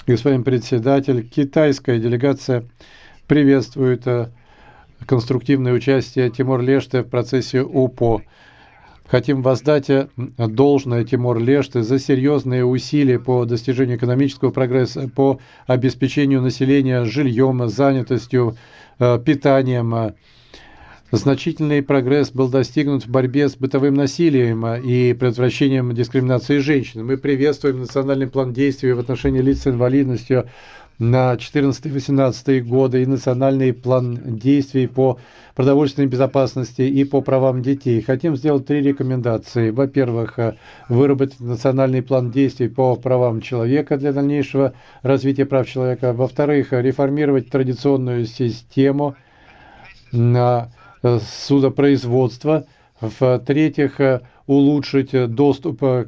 Господин председатель, китайская делегация приветствует конструктивное участие Тимор-Леште в процессе ОПО. Хотим воздать должное Тимор-Леште за серьезные усилия по достижению экономического прогресса, по обеспечению населения жильем, занятостью, питанием. Значительный прогресс был достигнут в борьбе с бытовым насилием и предотвращением дискриминации женщин. Мы приветствуем национальный план действий в отношении лиц с инвалидностью на 14-18 годы и национальный план действий по продовольственной безопасности и по правам детей. Хотим сделать 3 рекомендации. Во-первых, выработать национальный план действий по правам человека для дальнейшего развития прав человека. Во-вторых, реформировать традиционную систему судопроизводства. В-третьих, улучшить доступ